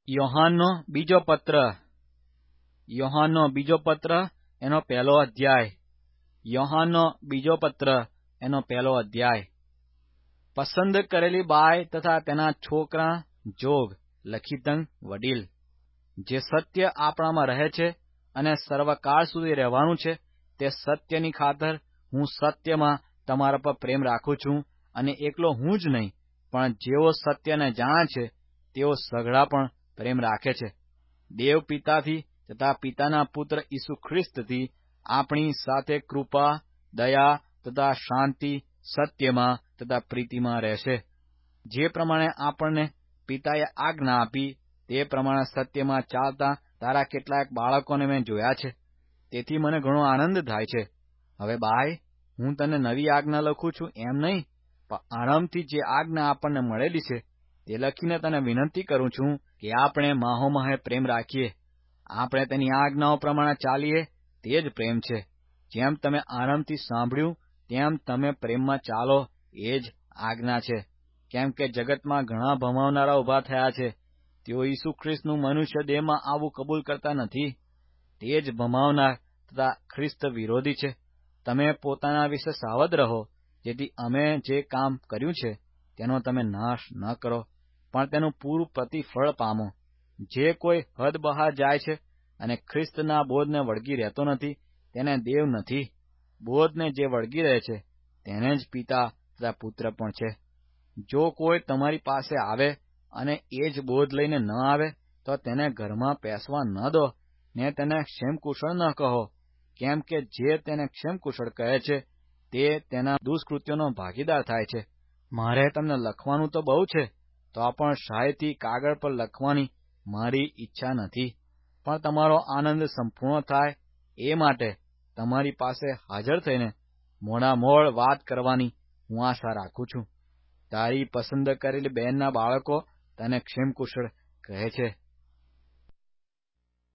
યોહાનનો બીજો પત્ર એનો પહેલો અધ્યાય. યોહાનનો બીજો પત્ર એનો પહેલો અધ્યાય. પસંદ કરેલી બાય તથા તેના છોકરા જોગ લખીતંગ વડીલ, જે સત્ય આપણામાં રહે છે અને સર્વકાળ સુધી રહેવાનું છે, તે સત્યની ખાતર હું સત્યમાં તમારા પર પ્રેમ રાખું છું. અને એકલો હું જ નહીં, પણ જેઓ સત્યને જાણે છે તેઓ સઘળા પણ પ્રેમ રાખે છે. દેવ પિતાથી તથા પિતાના પુત્ર ઈસુ ખ્રિસ્તથી આપણી સાથે કૃપા, દયા તથા શાંતિ સત્યમાં તથા પ્રીતિમાં રહેશે. જે પ્રમાણે આપણને પિતાએ આજ્ઞા આપી તે પ્રમાણે સત્યમાં ચાલતા તારા કેટલાક બાળકોને મેં જોયા છે. તેથી મને ઘણો આનંદ થાય છે. હવે બાય, હું તને નવી આજ્ઞા લખું છું એમ નહીં, પણ આરંભથી જે આજ્ઞા આપણને મળેલી છે તે લખીને તને વિનંતી કરું છું કે આપણે માહોમાહે પ્રેમ રાખીએ. આપણે તેની આજ્ઞાઓ પ્રમાણે ચાલીએ તે જ પ્રેમ છે. જેમ તમે આરંભથી સાંભળ્યું તેમ તમે પ્રેમમાં ચાલો, એ જ આજ્ઞા છે. કેમ કે જગતમાં ઘણા ભમાવનારા ઉભા થયા છે. તેઓ ઈસુ ખ્રિસ્તનું મનુષ્ય દેહમાં આવવું કબૂલ કરતા નથી. તે જ ભમાવનાર તથા ખ્રિસ્ત વિરોધી છે. તમે પોતાના વિશે સાવધ રહો, જેથી અમે જે કામ કર્યું છે તેનો તમે નાશ ન કરો, પણ તેનું પૂરું પ્રતિફળ પામો. જે કોઈ હદ બહાર જાય છે અને ખ્રિસ્તના બોધને વળગી રહેતો નથી, તેને દેવ નથી. બોધને જે વળગી રહે છે તેને જ પિતા તથા પુત્ર પણ છે. જો કોઈ તમારી પાસે આવે અને એ જ બોધ લઈને ન આવે, તો તેને ઘરમાં પેસવા ન દો ને તેને ક્ષેમકુશળ ન કહો. કેમ કે જે તેને ક્ષેમકુશળ કહે છે તે તેના દુષ્કૃત્યોનો ભાગીદાર થાય છે. મારે તમને લખવાનું તો બહુ છે, તો પણ શાહીથી કાગળ પર લખવાની મારી ઈચ્છા નથી, પણ તમારો આનંદ સંપૂર્ણ થાય એ માટે તમારી પાસે હાજર થઈને મોડામોડ વાત કરવાની હું આશા રાખું છું. તારી પસંદ કરેલી બહેનના બાળકો તને ક્ષેમકુશળ કહે છે.